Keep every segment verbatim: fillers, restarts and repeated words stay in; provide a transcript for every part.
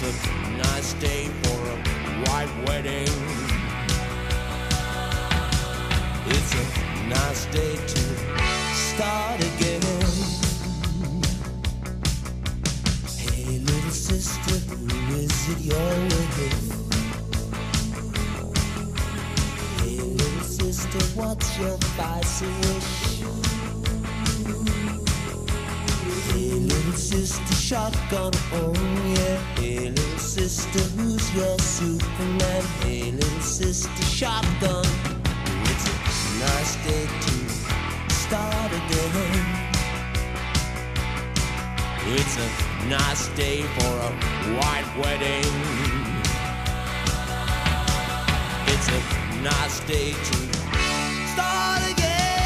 a nice day for a white wedding. It's a nice day to start again. Hey, little sister, who is it you're with? Hey, little sister, what's your vice wish? Hey, little sister, shotgun, oh yeah. Hey, little sister, who's your Superman? Hey, little sister, shotgun. It's a nice day to start again. It's a nice day for a white wedding. It's a nice day to start again.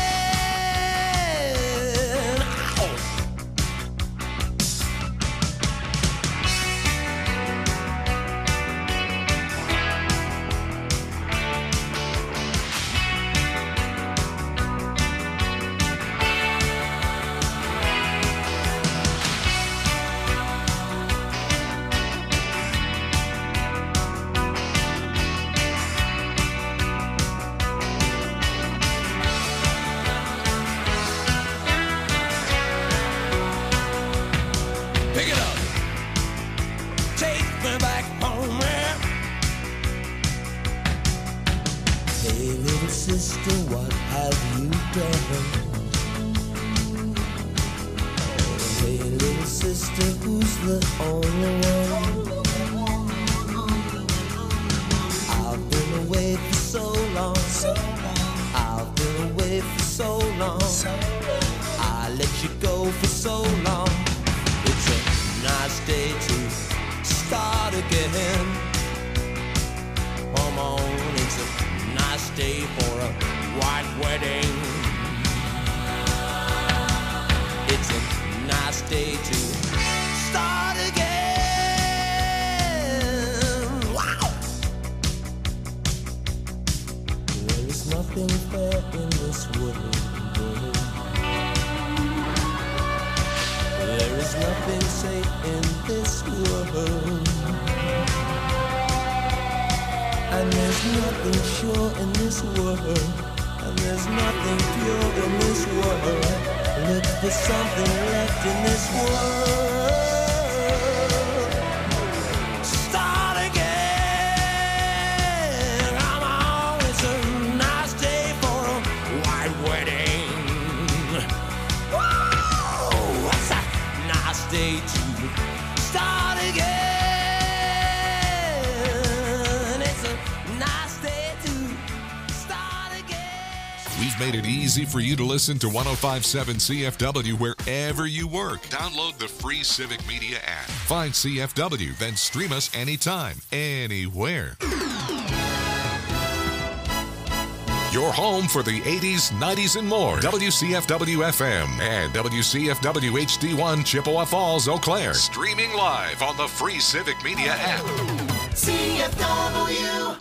Sister, what have you done? Hey, little sister, who's the only one? I've been away for so long. I've been away for so long. I let you go for so long. It's a nice day to start again. Come on, it's a nice day for a white wedding. It's a nice day to start again. Wow! There is nothing fair in this world. There is nothing safe in this world. And there's nothing sure in this world. And there's nothing pure in this world. Look for something left in this world. Start again. Come on, it's a nice day for a white wedding. Whoa, it's a nice day to start again. We've made it easy for you to listen to one oh five point seven C F W wherever you work. Download the free Civic Media app. Find C F W, then stream us anytime, anywhere. Your home for the eighties, nineties, and more. W C F W F M and W C F W H D one, Chippewa Falls, Eau Claire. Streaming live on the free Civic Media app. C F W.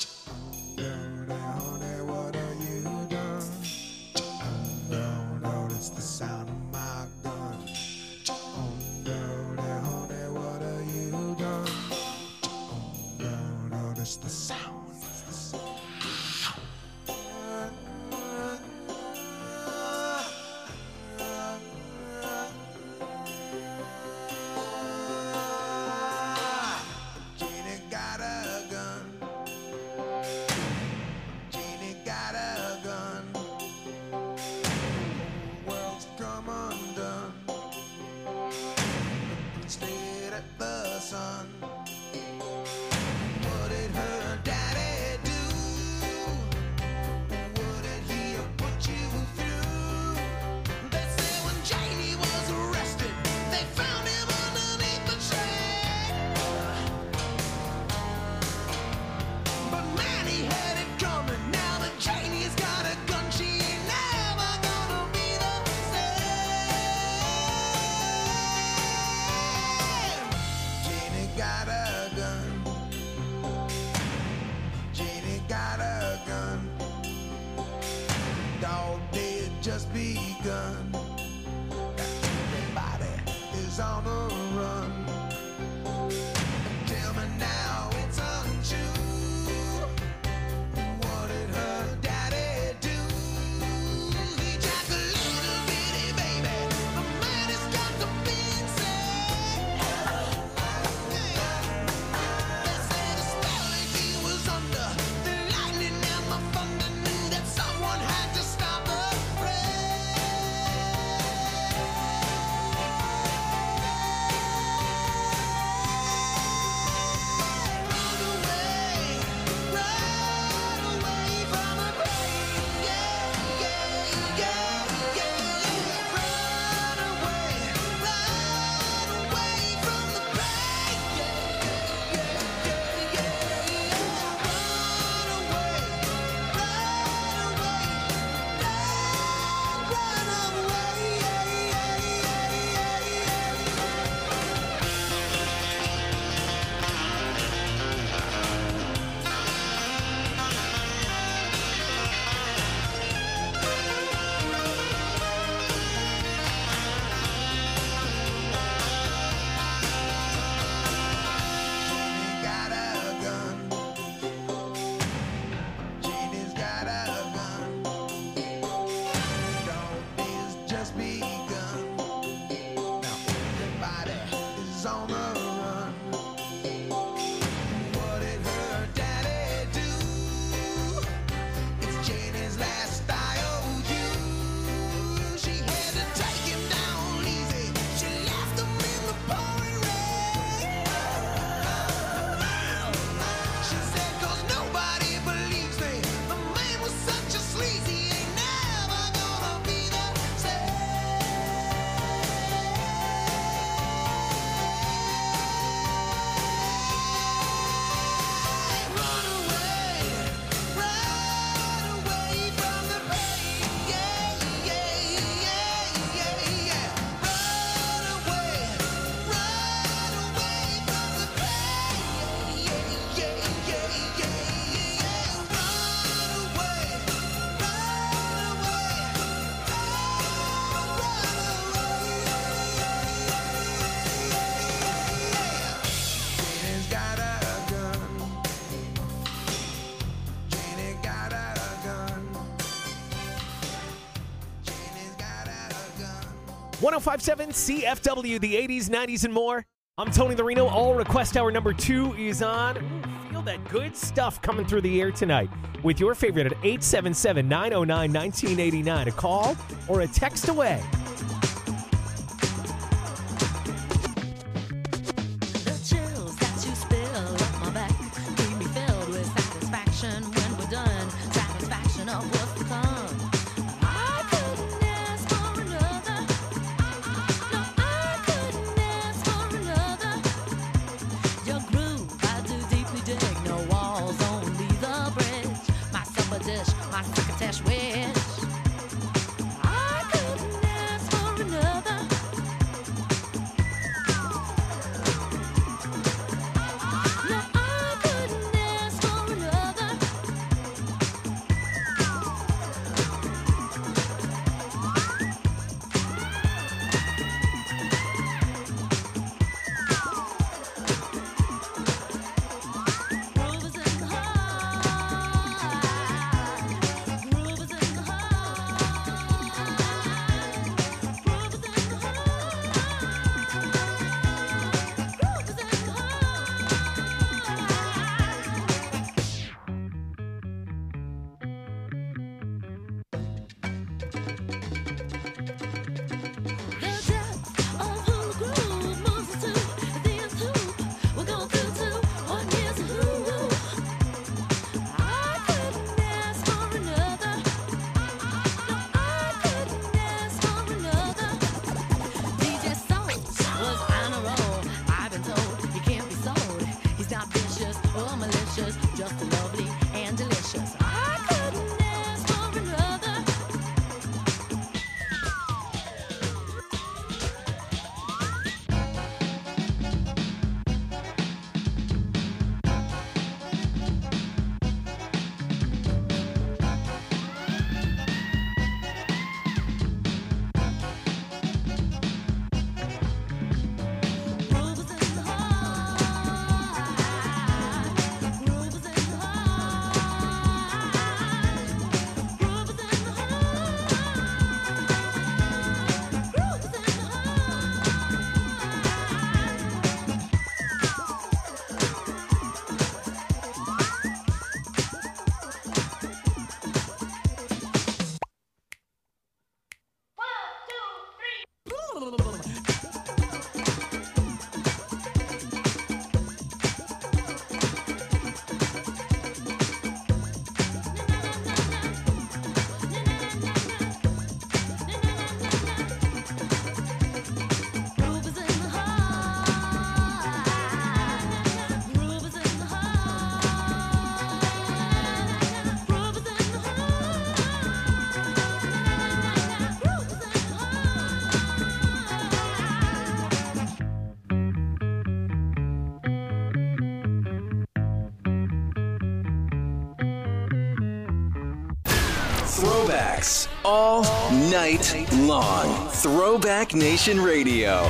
just begun. Everybody is on the run. Tell me one oh five point seven C F W, the eighties, nineties, and more. I'm Tony the Reno. All Request Hour number two is on. Ooh, feel that good stuff coming through the air tonight with your favorite at eight seven seven, nine oh nine, one nine eight nine. A call or a text away. The chills that you spill up my back keep me filled with satisfaction when we're done. Satisfaction of what's to come. I couldn't ask for another. No, I couldn't ask for another. Your groove, I do deeply dig. No walls, only the bridge. My supper dish, my crocketesh wish. I couldn't ask for another. No, I couldn't ask for another. Groove is in the heart. Groove is in the heart. Groove is in the heart. Groove is in the The depth of who the groove moves us to the nth hoop. We're going through to what is who. I couldn't ask for another. No, I couldn't ask for another. D J Soul was on a roll. I've been told he can't be sold. He's not vicious or malicious, just lovely and delicious. I couldn't ask for another. Groove is in the heart. Groove is in the heart. Groove is in the heart. Groove is in the Groove is in the heart. Groove is in the heart. Groove is in the heart. Groove is in the Throwbacks all night long. Throwback Nation Radio.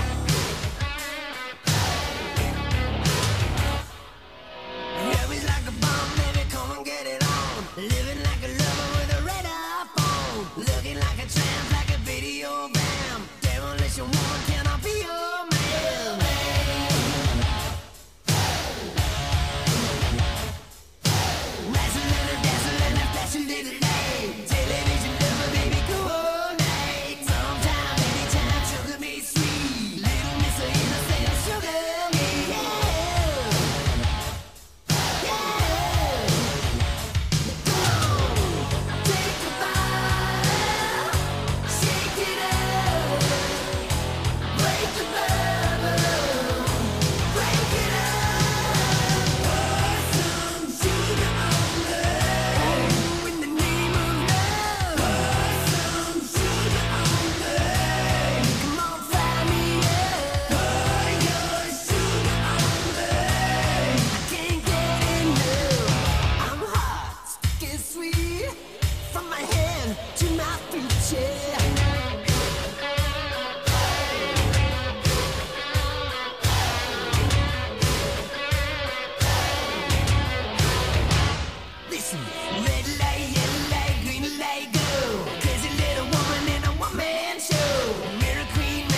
Love is like a bomb, baby, come and get it on. Living like a lover with a red iPhone. Looking like a tramp, like a video bam. Demolition woman, can I be your man? Razzle and a dazzle and a flash a little light. Television lover, baby, coordinate. Sometime, anytime, sugar me sweet. Little miss of innocent, sugar me, yeah. Take a bite, shake it up, break the bubble, break it up. Pour some sugar on love, in the name of love. Pour some sugar on love, come on, fry me up. Pour your sugar on love, I can't get enough. I'm hot, sticky sweet, from my head to my feet, yeah. Listen, red light, yellow light, green light, go. Crazy little woman in a one-man show. Mirror queen,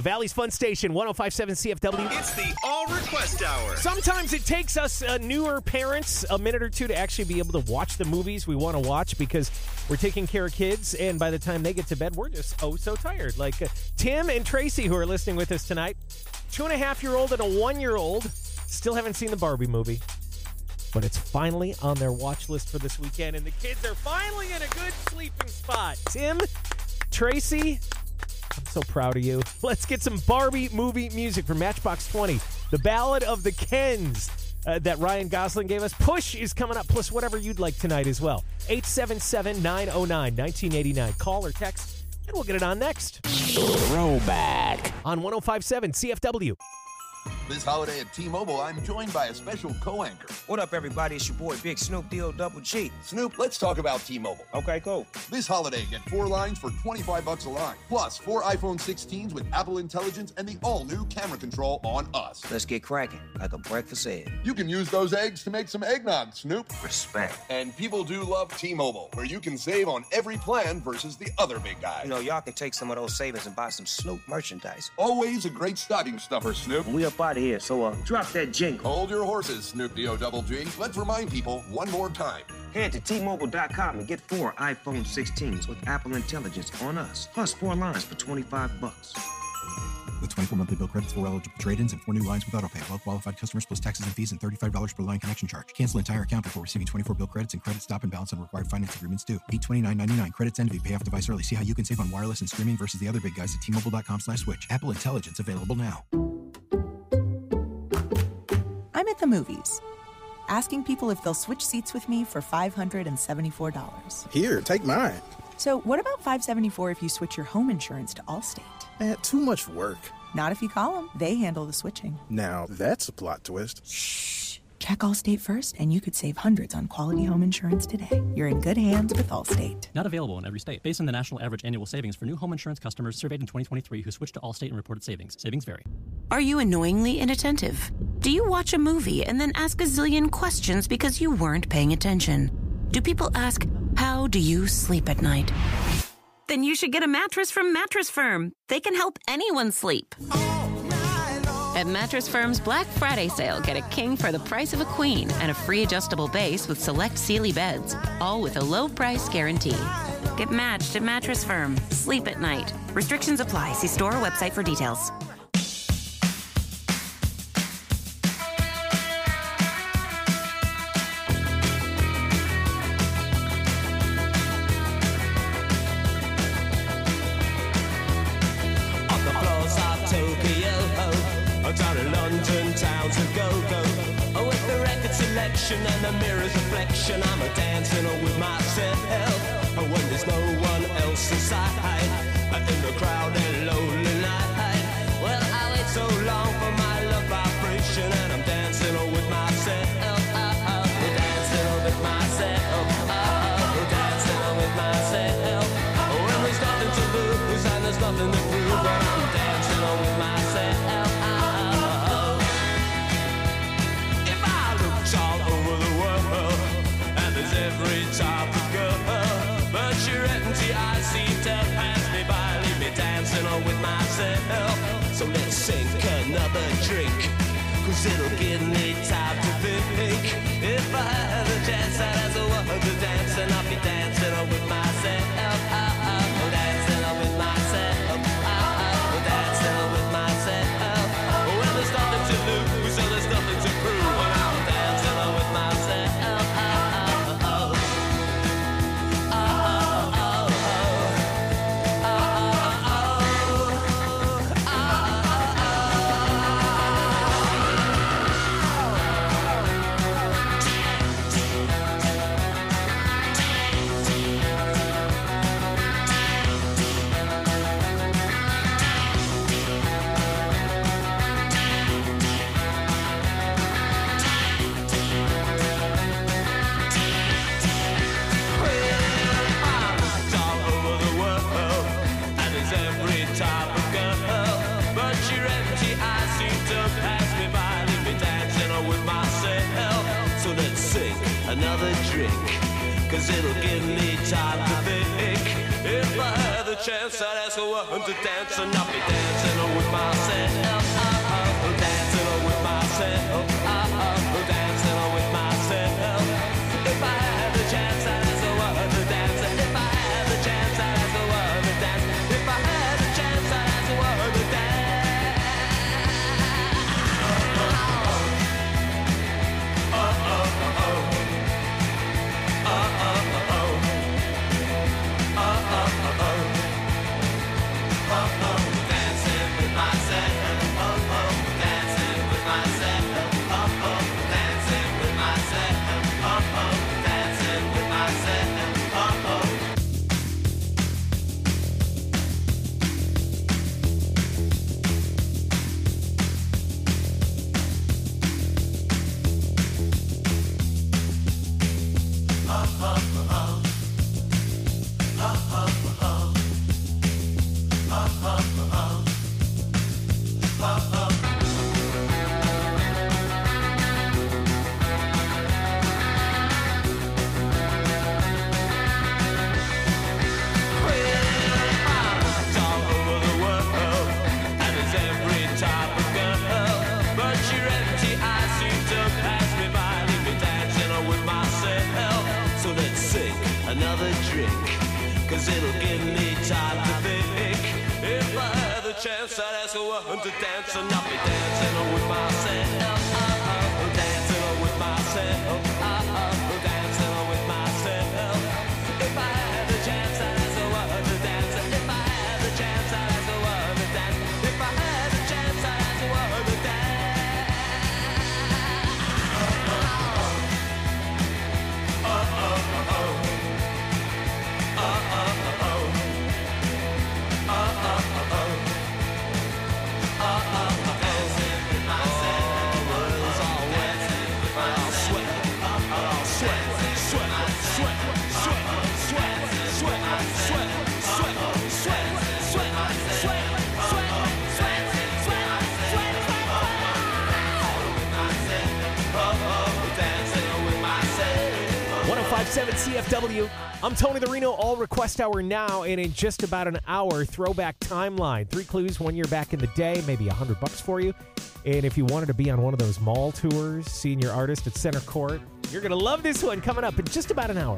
Valley's Fun Station, one oh five point seven C F W. It's the All Request Hour. Sometimes it takes us uh, newer parents a minute or two to actually be able to watch the movies we want to watch because we're taking care of kids, and by the time they get to bed, we're just oh so tired. Like uh, Tim and Tracy, who are listening with us tonight, two and a half year old and a one year old, still haven't seen the Barbie movie. But it's finally on their watch list for this weekend, and the kids are finally in a good sleeping spot. Tim, Tracy, I'm so proud of you. Let's get some Barbie movie music from Matchbox twenty. The Ballad of the Kens uh, that Ryan Gosling gave us. Push is coming up, plus whatever you'd like tonight as well. eight seven seven, nine oh nine, nineteen eighty-nine. Call or text, and we'll get it on next. Throwback. On one oh five point seven C F W. This holiday at T-Mobile, I'm joined by a special co-anchor. What up, everybody? It's your boy, Big Snoop D O Double G. Snoop, let's talk about T-Mobile. Okay, cool. This holiday, get four lines for twenty-five bucks a line. Plus, four iPhone sixteens with Apple Intelligence and the all-new camera control on us. Let's get cracking, like a breakfast egg. You can use those eggs to make some eggnog, Snoop. Respect. And people do love T-Mobile, where you can save on every plan versus the other big guys. You know, y'all can take some of those savings and buy some Snoop merchandise. Always a great stocking stuffer, Snoop. We up out of here, so uh, drop that jingle. Hold your horses, Snoop D O Double G. Let's remind people one more time. Head to T Mobile dot com and get four iPhone sixteens with Apple Intelligence on us, plus four lines for twenty-five bucks. With twenty-four monthly bill credits, four eligible trade-ins, and four new lines with autopay. Well-qualified customers plus taxes and fees and thirty-five dollars per line connection charge. Cancel entire account before receiving twenty-four bill credits and credit stop and balance on required finance agreements due. eight twenty-nine ninety-nine. Credits end if you pay off device early. See how you can save on wireless and streaming versus the other big guys at T Mobile dot com slash switch. Apple Intelligence available now. I'm at the movies, asking people if they'll switch seats with me for five hundred seventy-four dollars. Here, take mine. So what about five hundred seventy-four dollars if you switch your home insurance to Allstate? Man, too much work. Not if you call them. They handle the switching. Now, that's a plot twist. Shh. Check Allstate first, and you could save hundreds on quality home insurance today. You're in good hands with Allstate. Not available in every state. Based on the national average annual savings for new home insurance customers surveyed in twenty twenty-three who switched to Allstate and reported savings. Savings vary. Are you annoyingly inattentive? Do you watch a movie and then ask a zillion questions because you weren't paying attention? Do people ask, how do you sleep at night? Then you should get a mattress from Mattress Firm. They can help anyone sleep. At Mattress Firm's Black Friday sale, get a king for the price of a queen and a free adjustable base with select Sealy beds, all with a low price guarantee. Get matched at Mattress Firm. Sleep at night. Restrictions apply. See store or website for details. Down in London town to go-go. Oh, with the record selection and the mirror's reflection, I'm a dancing with myself. Oh, when there's no one else inside, in the crowded lonely night. Well, I wait so long for my love vibration, and I'm dancing with myself. Oh, oh, oh, dancing with myself. Oh, oh, dancing with myself. Oh, when there's nothing to lose and there's nothing to prove, but I'm dancing with myself. Every type of girl, but you're empty, I seem to pass me by, leave me dancing on with myself. So let's sink another drink, cause it'll give me time to think. If I had a chance, I'd ask a woman to dance, and I'll be dancing on with myself. Oh, oh, dancing on with myself. Oh, oh, dancing on with myself. Oh, well, there's nothing to lose, so there's nothing to prove, and I'm dancing on with myself. Another drink, cause it'll give me time to think. If I had the chance, I'd ask a woman to dance and not be dancing with myself. Uh-uh, dancing with myself. Uh-uh, dancing with myself. If I had the chance, I'd ask a woman to dance. If I had the chance, I'd ask a woman to dance. If I had the chance, I'd ask a woman to dance. Another drink, cause it'll give me time to think. If I had the chance, I'd ask a woman to dance and not be dancing with myself. Uh-uh, dancing with myself. Uh-uh, dancing with myself. If I had the chance, I'd ask a woman to dance. If I had the chance, I'd ask a woman to dance. If I had the chance, I'd ask a woman to dance. one oh five point seven C F W. I'm Tony the Reno. All request hour now, and in just about an hour, throwback timeline. Three clues, one year back in the day, maybe a hundred bucks for you. And if you wanted to be on one of those mall tours, seeing your artist at Center Court, you're going to love this one coming up in just about an hour.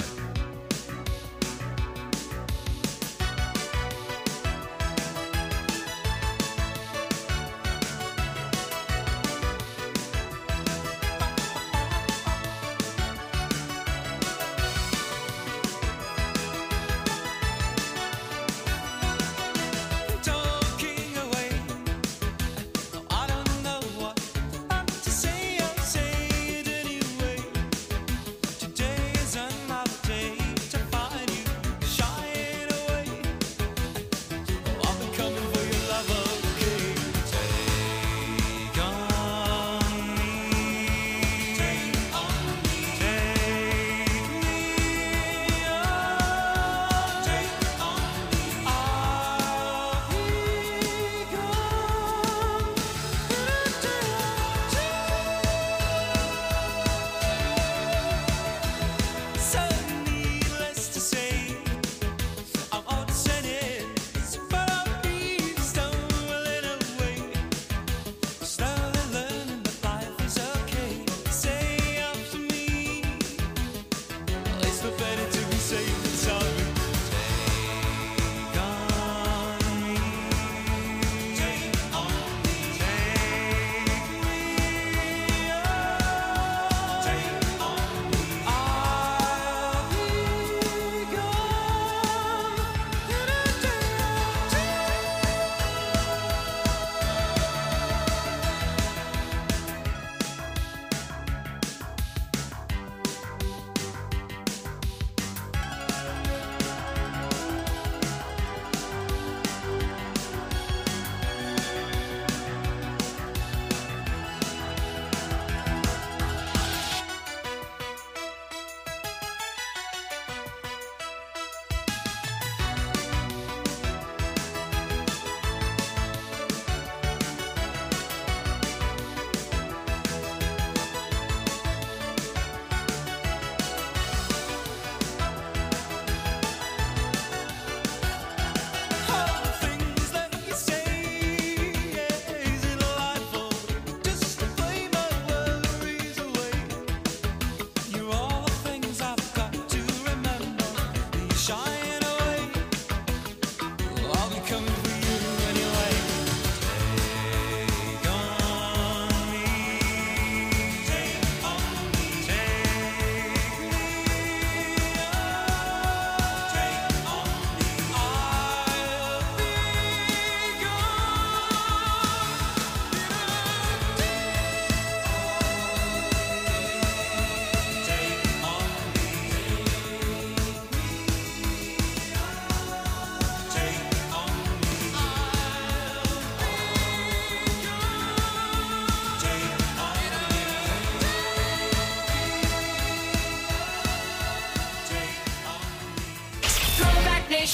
Talking away, I don't know what to say. I'll say it anyway. Today is another day.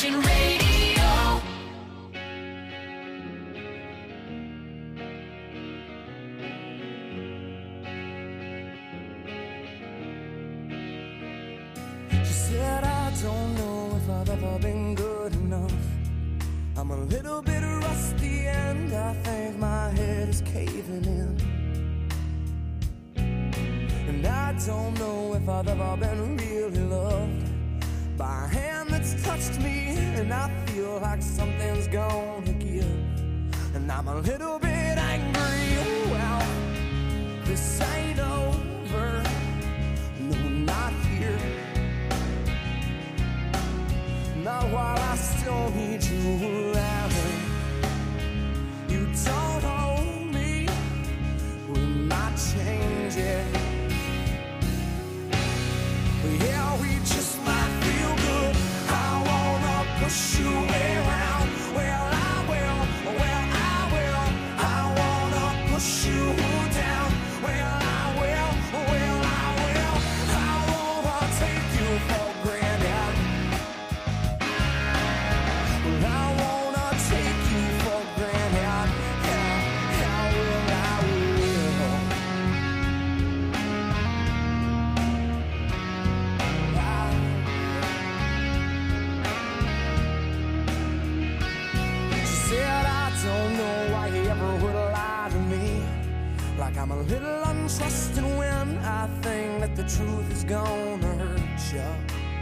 Nation Radio. She said, I don't know if I've ever been good enough. I'm a little bit rusty and I think my head is caving in. And I don't know if I've ever been really loved by a hand that's touched me, and I feel like something's gonna give. And I'm a little bit angry. Well, this ain't over. No, not here. Not while I still need you around. You don't hold me. We might change it. Yeah, we just might feel good. I wanna push you around. Well, I will. Well, I will. I wanna push you down. Well, I will. Well, I will. I wanna take you for granted. Well, I wanna take you for granted. Yeah, I will. I will. She said, I don't know why you ever would lie to me. Like I'm a little untrusting when I think that the truth is gonna hurt you.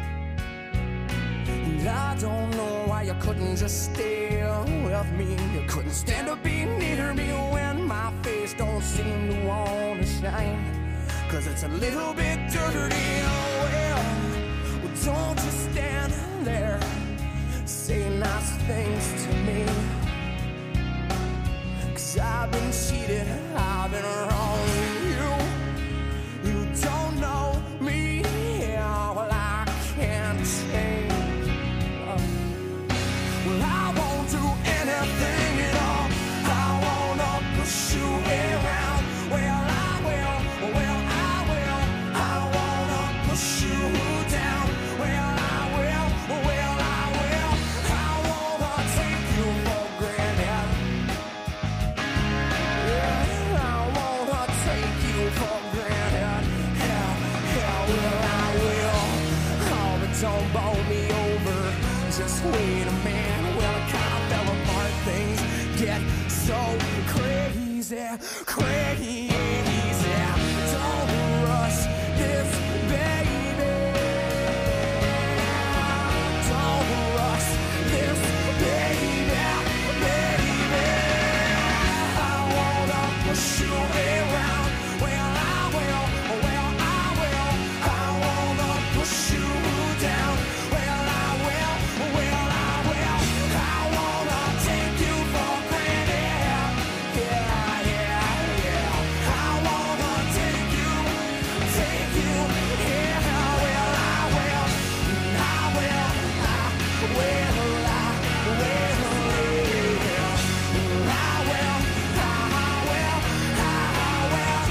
And I don't know why you couldn't just stay with me. You couldn't stand to be near me when my face don't seem to wanna shine. Cause it's a little bit dirty. Oh well, well don't just stand there. Say nice things to me. Cause I've been cheated, I've been wrong with you. You don't know me, yeah, well I can't change. Uh, well I won't do anything at all. I wanna push you around. Well I will, well I will. I wanna push you down. Well I will, well I will. I wanna take you for granted. Yeah, I wanna take you for granted. Yeah, yeah, well I will. Oh, but don't bowl me over. Just wait a minute. Well, it kind of fell apart. Things get so crazy, crazy. Don't rush this, baby. Don't rush this, baby, baby. I wanna push you around. Well, I will. Well, I will. I wanna push you down. Well, I will. Well, I will. I wanna take you for granted. Yeah, yeah, yeah. I wanna take you, take you. Yeah, well, I will. I will. I will. I will. I will. I will. I will.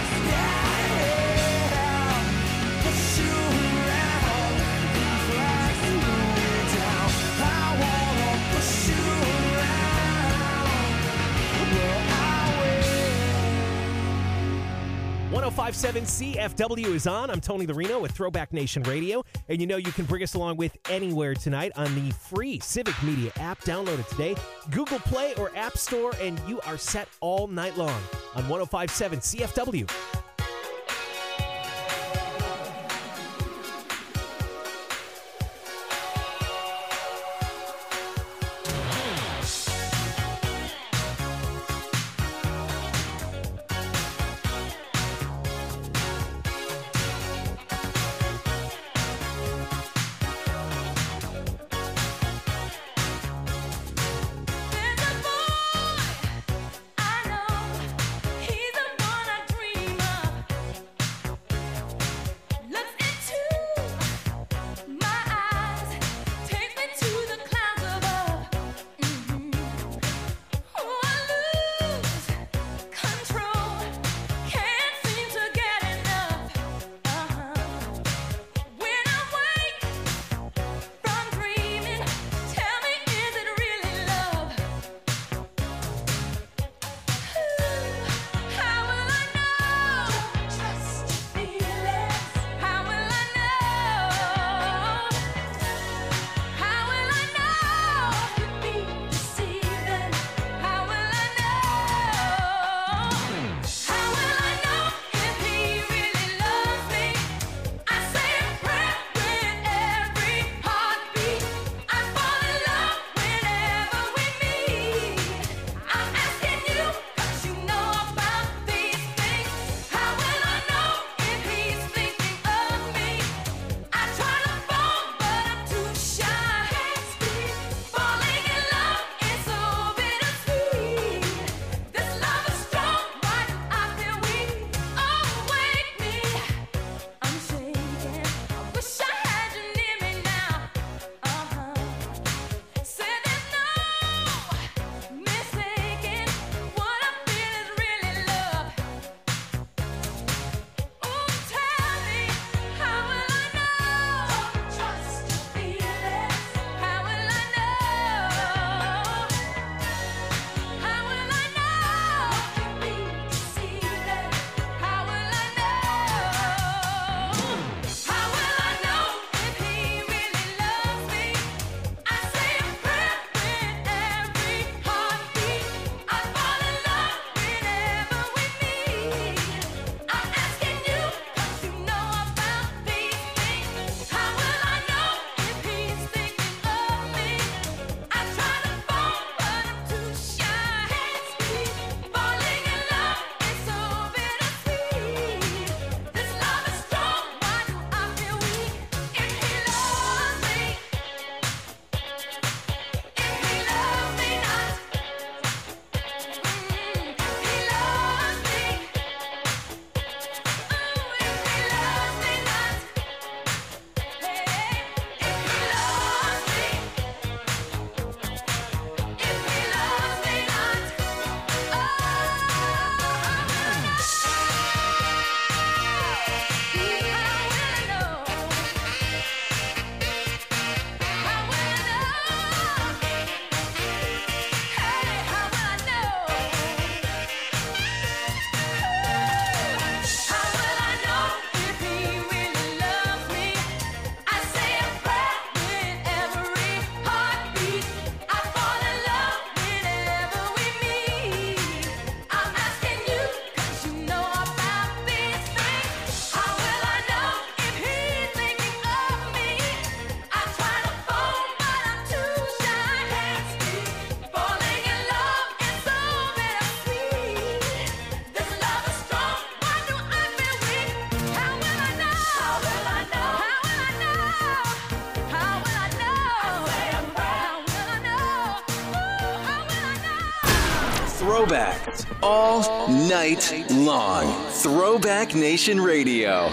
Yeah. Push you around, drag you down. I wanna push you around. Well, I will. one oh five point seven C F W is on. I'm Tony the Reno with Throwback Nation Radio. And you know you can bring us along with anywhere tonight on the free Civic Media app. Download it today. Google Play or App Store, and you are set all night long on one oh five point seven C F W. There's a boy I know, he's the one I dream of. throwbacks all night long. Throwback Nation Radio.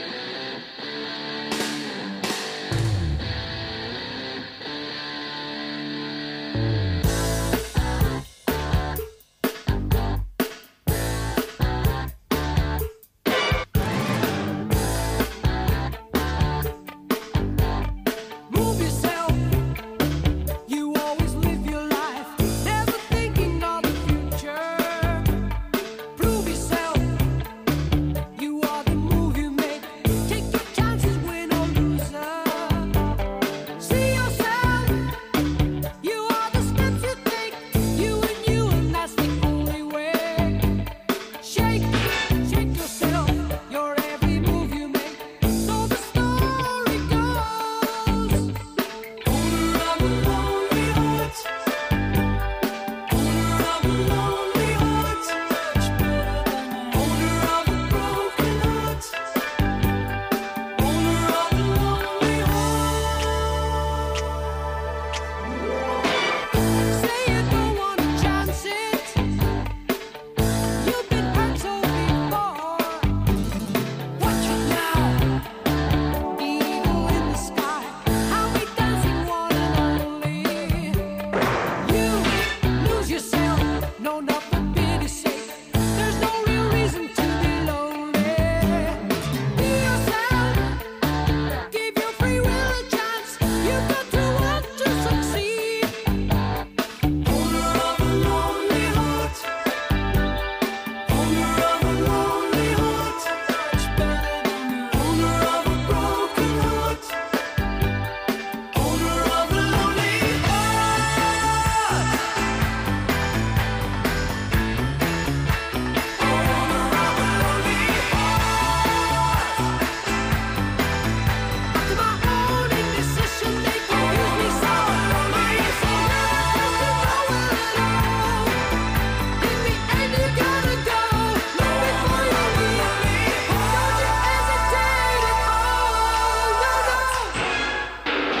Move yourself. You always live your life, never thinking of the future. Prove yourself. You are the move you make. Take your chances, win or loser. See yourself. You are the steps you take. You and you, and that's the only way. Shake, shake yourself. Your every move you make. So the story goes. Owner of a lonely heart. Owner of a lonely heart. Owner of a broken heart. Owner of a lonely heart. Say you don't want to chance it. You've been hurt so before. Watch it now. Eagle in the sky. How we dancing one and only. You lose yourself. No, not for pity's sake. There's no real reason to be lonely. Be yourself. Give your free will a chance. You've got to want to succeed. Owner of a lonely heart. Owner of a lonely heart. Owner of a broken heart. Owner of a lonely heart. Owner of a lonely heart. To my own indecision, they confuse me so. I am so nervous to know where to go. In the end, you gotta go. Know before you leave. Don't you hesitate at all. No, no.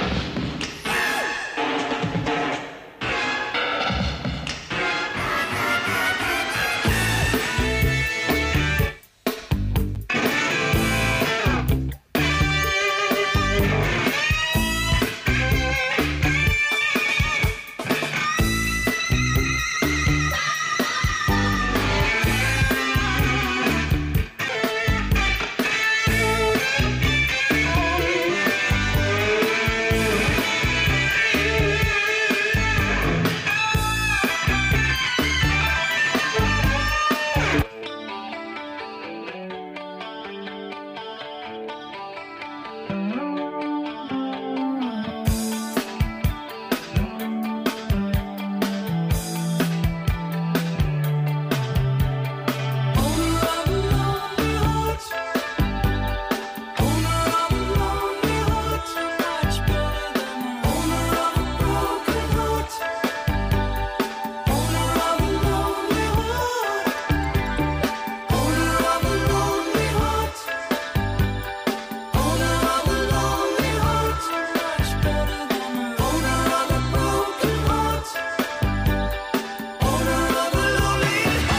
Owner of a lonely heart. Owner of a lonely heart. Owner of a broken heart. Owner of a lonely heart. Owner of a lonely heart. Owner of a lonely heart. Owner of a broken heart. Owner of a lonely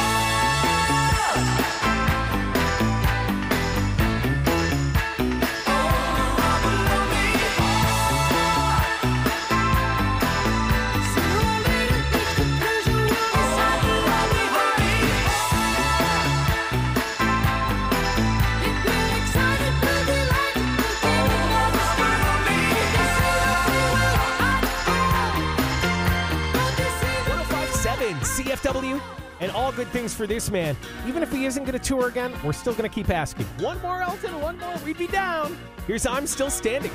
one oh five point seven C F W, and all good things for this man. Even if he isn't going to tour again, we're still going to keep asking. One more, Elton, one more, we'd be down. Here's I'm Still Standing.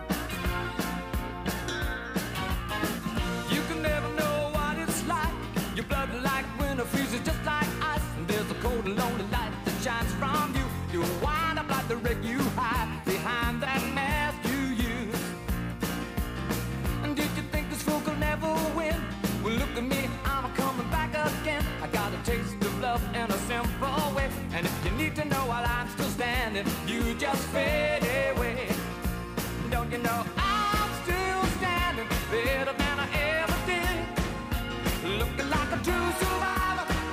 You can never know what it's like. Your blood like winter freezes just like ice. And there's a cold and lonely light that shines from you. You wind up like the wreck you hide behind that mask you use. And did you think this fool could never win? Well, look at me, I'm a coming back again. I got a taste of love in a simple way. And if you need to know while I'm still standing, you just fade away. Don't you know I'm still standing better than I ever did? Looking like a true survivor,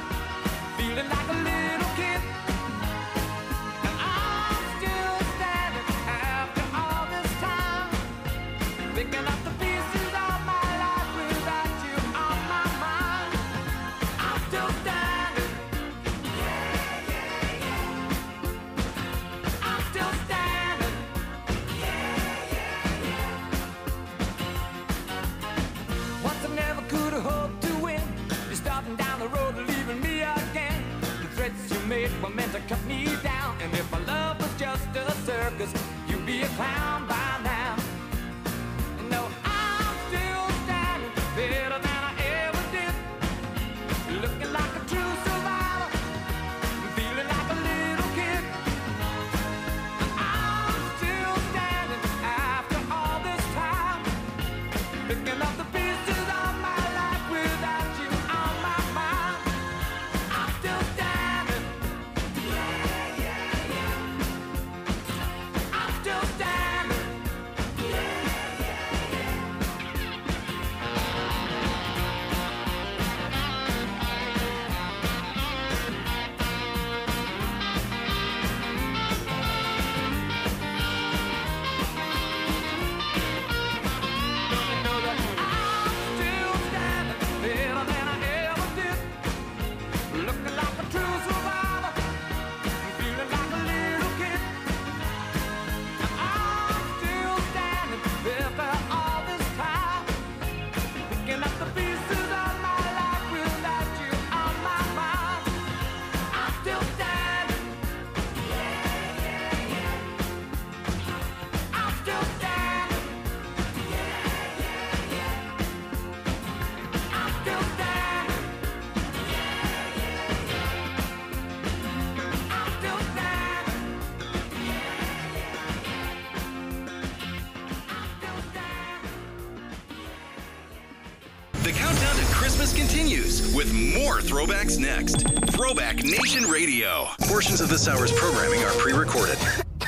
circus, you'd be a clown by now. And no, I'm still standing better than I ever did. Looking like a true survivor, feeling like a little kid. And I'm still standing after all this time, picking up the pieces of my life without you on my mind. I'm still standing. Yeah, yeah, yeah. I'm still standing. Yeah, yeah, yeah. Know that I'm still standing better than I ever did. Looking like a true survivor, feeling like a little kid. I'm still standing after all this time, picking up the pieces of my life without you on my mind. I'm still standing. Yeah, yeah, yeah. I'm still standing. Yeah, yeah, yeah. I'm still standing. Yeah, yeah, yeah. I'm still standing. The countdown to Christmas continues with more throwbacks next. Throwback Nation Radio. Portions of this hour's programming are pre-recorded.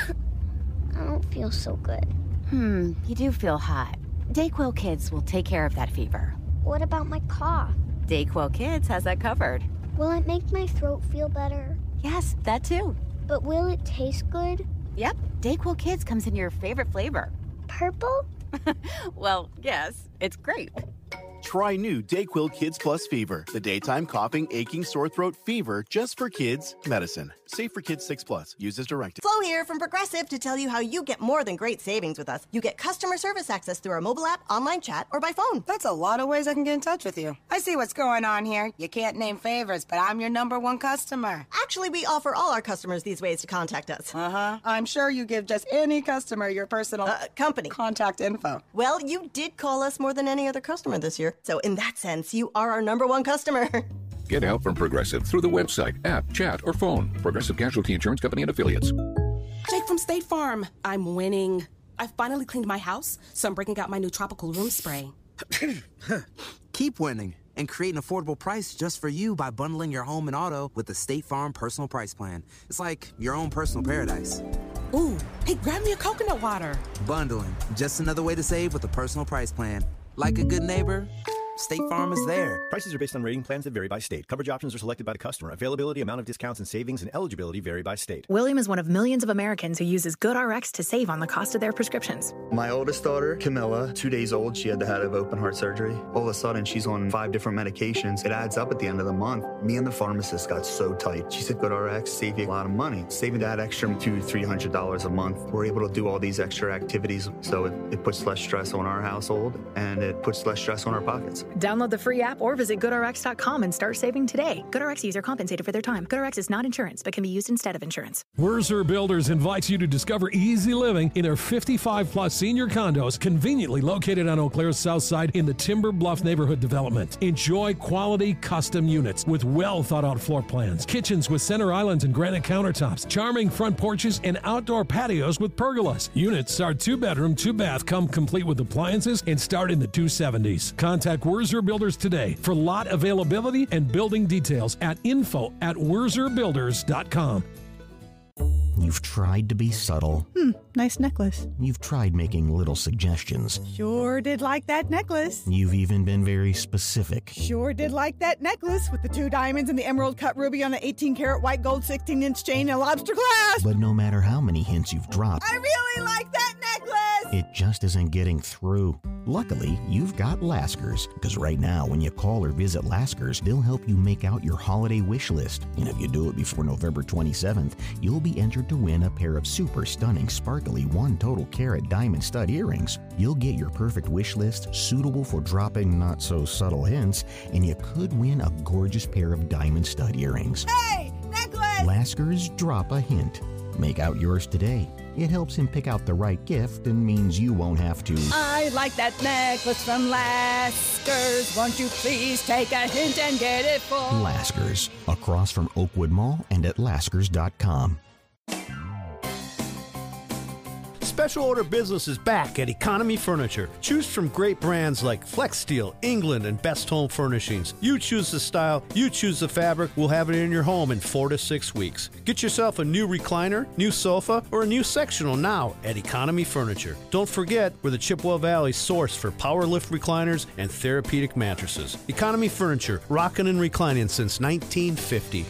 I don't feel so good. Hmm, you do feel hot. Dayquil Kids will take care of that fever. What about my cough? Dayquil Kids has that covered. Will it make my throat feel better? Yes, that too. But will it taste good? Yep, Dayquil Kids comes in your favorite flavor. Purple? Well, yes, it's grape. Try new Dayquil Kids Plus Fever, the daytime coughing, aching, sore throat fever just for kids medicine. Safe for kids six plus. Use as directed. Flo here from Progressive to tell you how you get more than great savings with us. You get customer service access through our mobile app, online chat, or by phone. That's a lot of ways I can get in touch with you. I see what's going on here. You can't name favorites, but I'm your number one customer. Actually, we offer all our customers these ways to contact us. Uh-huh. I'm sure you give just any customer your personal uh, company contact info. Well, you did call us more than any other customer this year. So in that sense, you are our number one customer. Get help from Progressive through the website, app, chat, or phone. Progressive Casualty Insurance Company and Affiliates. Jake from State Farm. I'm winning. I finally cleaned my house, so I'm breaking out my new tropical room spray. Keep winning and create an affordable price just for you by bundling your home and auto with the State Farm Personal Price Plan. It's like your own personal paradise. Ooh, hey, grab me a coconut water. Bundling, just another way to save with a personal price plan. Like a good neighbor, State Farm is there. Prices are based on rating plans that vary by state. Coverage options are selected by the customer. Availability, amount of discounts and savings, and eligibility vary by state. William is one of millions of Americans who uses GoodRx to save on the cost of their prescriptions. My oldest daughter, Camilla, two days old, she had to have open heart surgery. All of a sudden, she's on five different medications. It adds up at the end of the month. Me and the pharmacist got so tight. She said, GoodRx save you a lot of money. Saving that extra two, three hundred dollars a month. We're able to do all these extra activities, so it, it puts less stress on our household and it puts less stress on our pockets. Download the free app or visit good R X dot com and start saving today. GoodRx user compensated for their time. GoodRx is not insurance, but can be used instead of insurance. Wurzer Builders invites you to discover easy living in their fifty-five plus senior condos conveniently located on Eau Claire's south side in the Timber Bluff neighborhood development. Enjoy quality custom units with well thought out floor plans, kitchens with center islands and granite countertops, charming front porches, and outdoor patios with pergolas. Units are two bedroom, two bath, come complete with appliances and start in the two seventies. Contact Wurzer Builders today for lot availability and building details at info at wurzer builders dot com. You've tried to be subtle. Hmm, nice necklace. You've tried making little suggestions. Sure did like that necklace. You've even been very specific. Sure did like that necklace with the two diamonds and the emerald cut ruby on the eighteen karat white gold sixteen inch chain and a lobster clasp. But no matter how many hints you've dropped, I really like that necklace. it just isn't getting through. Luckily, you've got Laskers, because right now, when you call or visit Laskers, they'll help you make out your holiday wish list. And if you do it before November twenty-seventh, you'll be entered to win a pair of super stunning, sparkly one total carat diamond stud earrings. You'll get your perfect wish list, suitable for dropping not so subtle hints, and you could win a gorgeous pair of diamond stud earrings. Hey, necklace! Laskers, drop a hint. Make out yours today. It helps him pick out the right gift and means you won't have to. I like that necklace from Laskers. Won't you please take a hint and get it for Laskers, across from Oakwood Mall and at laskers dot com. Special order business is back at Economy Furniture. Choose from great brands like Flex Steel, England, and Best Home Furnishings. You choose the style, you choose the fabric. We'll have it in your home in four to six weeks. Get yourself a new recliner, new sofa, or a new sectional now at Economy Furniture. Don't forget, we're the Chippewa Valley source for power lift recliners and therapeutic mattresses. Economy Furniture, rockin' and reclining since nineteen fifty.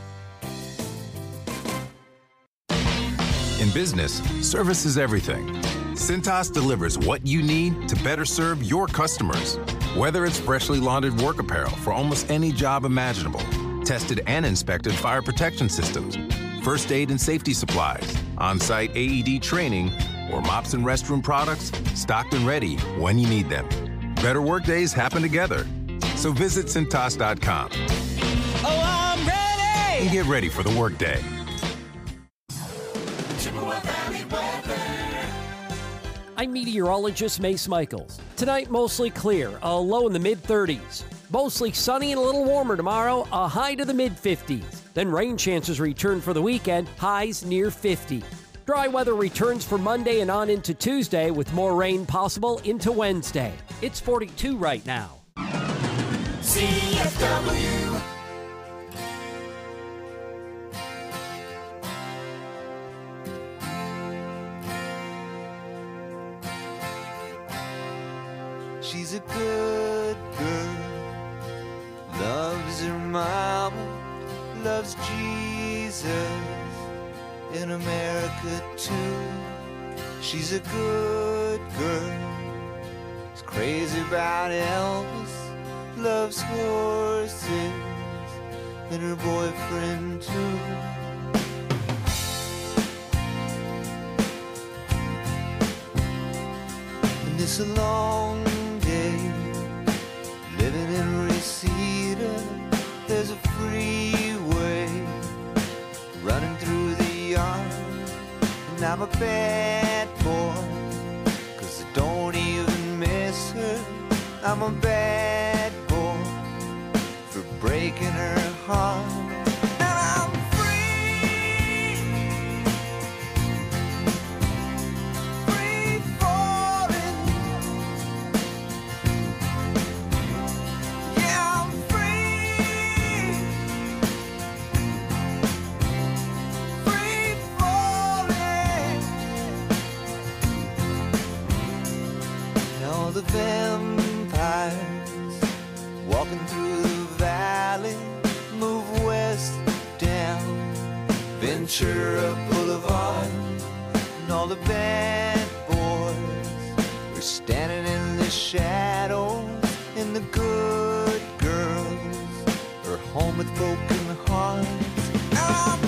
In business, service is everything. Cintas delivers what you need to better serve your customers. Whether it's freshly laundered work apparel for almost any job imaginable, tested and inspected fire protection systems, first aid and safety supplies, on-site A E D training, or mops and restroom products, stocked and ready when you need them. Better work days happen together. So visit Cintas dot com. Oh, I'm ready! And get ready for the workday. I'm meteorologist Mace Michaels. Tonight, mostly clear, a low in the mid thirties. Mostly sunny and a little warmer tomorrow, a high to the mid fifties. Then rain chances return for the weekend, highs near fifty. Dry weather returns for Monday and on into Tuesday with more rain possible into Wednesday. It's forty-two right now. C F W. She's a good girl, loves her mama, loves Jesus, in America too. She's a good girl, is crazy about Elvis, loves horses, and her boyfriend too. And it's a long day living in Reseda. There's a freeway running through the yard, and I'm a bad boy, cause I don't even miss her. I'm a bad boy for breaking her heart. The vampires walking through the valley move west down Ventura Boulevard, and all the bad boys are standing in the shadows, and the good girls are home with broken hearts. I'm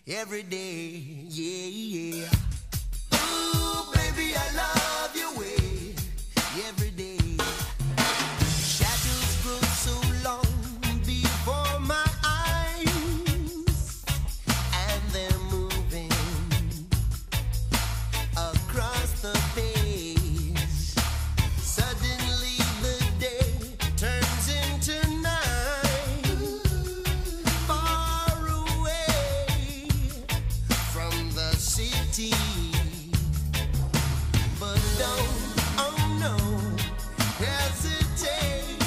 every day, yeah, yeah. Ooh, baby, I love your way every day. Shadows grow so long before my eyes, and they're moving across the page. Suddenly the day turns into night, far away from the city. But don't, oh no, hesitate,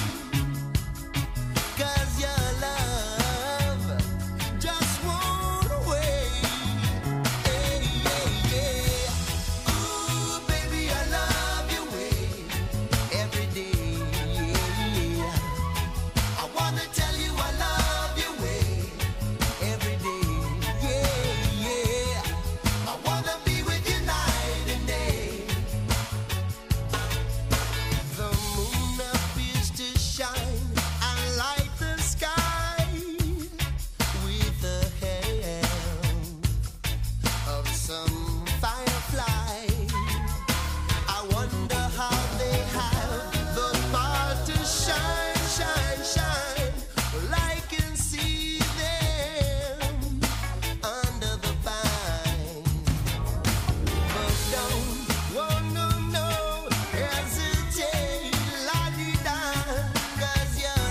'cause your love just won't wait. Hey, yeah, yeah. Ooh, baby, I love your way every day, yeah. I wanna tell you I love your way every day, yeah, yeah. I wanna be with you night and day. The moon appears to shine and light the sky with the help of some firefly. I wonder how they have the power to shine, shine, shine. Well, I can see them under the pine. But don't, oh no, no, hesitate, la-di-da, 'cause your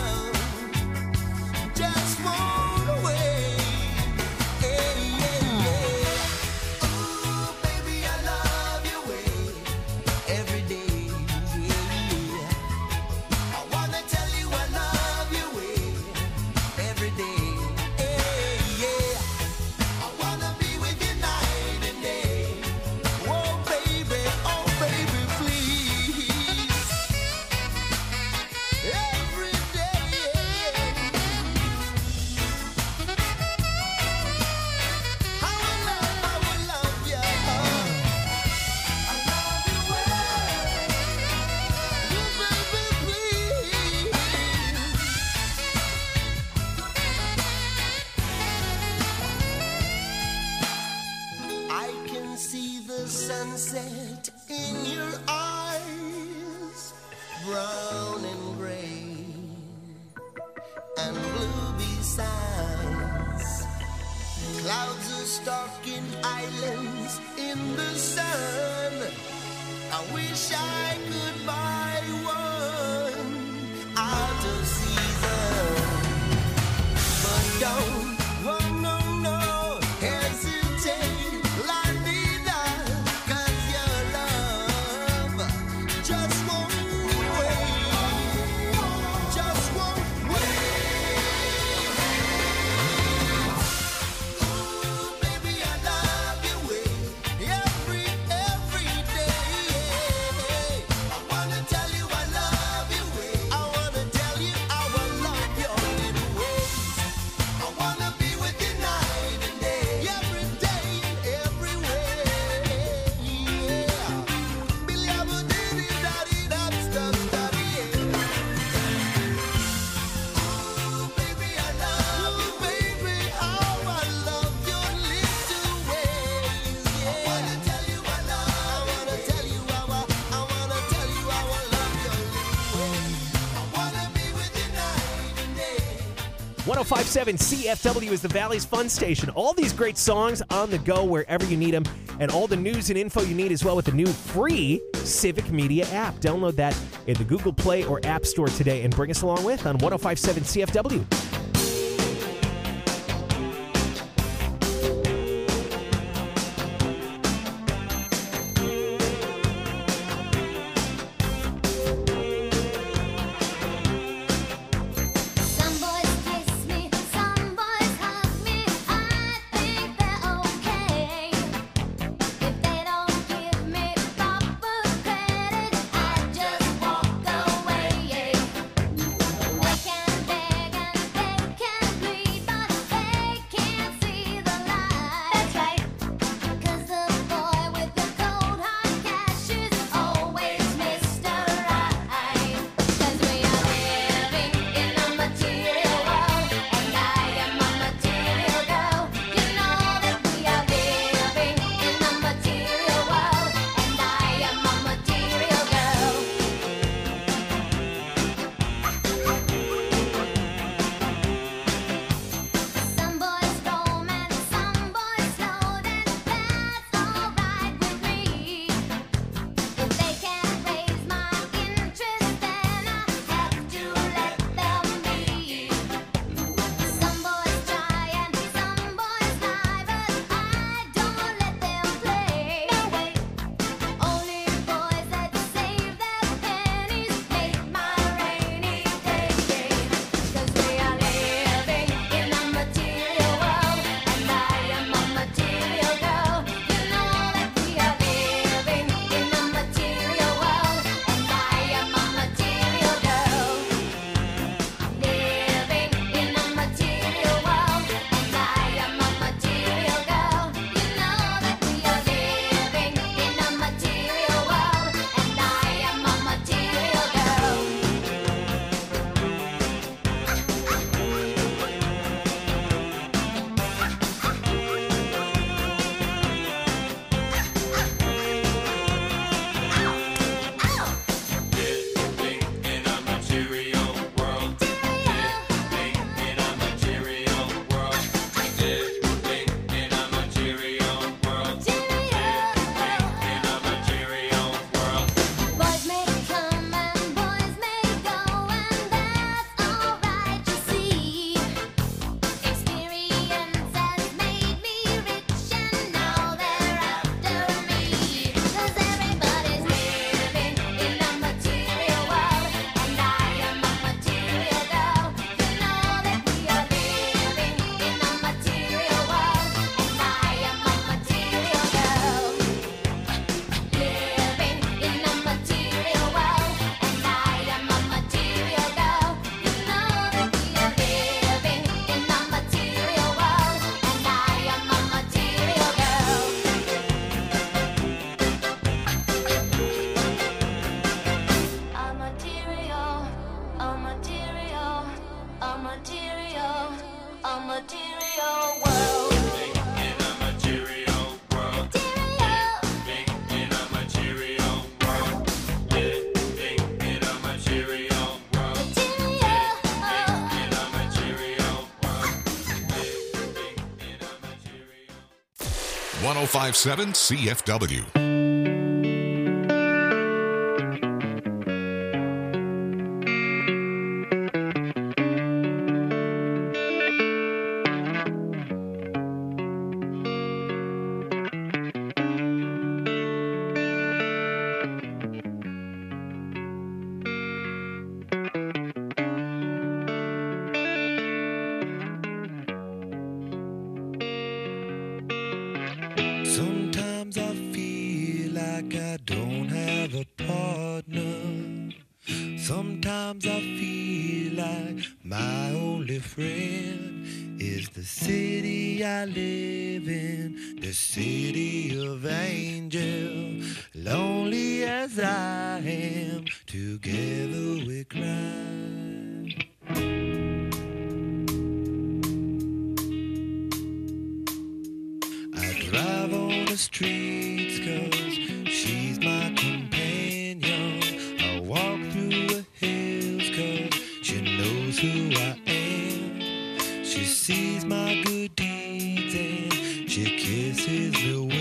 love just won't wait. Hey, yeah, yeah. Ooh, baby, I love your way every day, yeah. I wanna tell you I love your way every day, hey, yeah. I wanna be with you night and day. Oh, baby, oh, baby, please. Every day. I will love, I will love you. I love you well. Oh, baby, please. I can see the sunset in your eyes, brown and gray and blue besides. Clouds are stalking islands in the sun. I wish I could buy one out of season. But don't, oh no, no, hesitate, la-di-da, 'cause your love just won't wait, just won't wait. Ooh, baby, I love your way every, every day. I wanna tell you I love your way. I wanna tell you I will love your little ways. I wanna be with you night and day, every day and every way, yeah. Billy, I will do the daddy, stuff, daddy, yeah. Ooh, baby, I love you, baby, how I love your little ways, yeah. I wanna tell you I love, I wanna tell you how I, I wanna tell you how I love your little ways. I wanna be with you night and day. one oh five point seven C F W is the Valley's Fun Station. All these great songs on the go wherever you need them, and all the news and info you need as well with the new free Civic Media app. Download that in the Google Play or App Store today and bring us along with on one oh five point seven C F W. Some boys kiss me, some boys hug me. I think they're okay. If they don't give me proper credit, I just walk away. They can beg and one oh five point seven C F W. Sometimes I feel like I don't have a partner. Sometimes I feel like my only friend is the city I live in, the city of angel. Lonely as I am, together we cry. Drive on the streets cause she's my companion. I walk through the hills cause she knows who I am. She sees my good deeds and she kisses the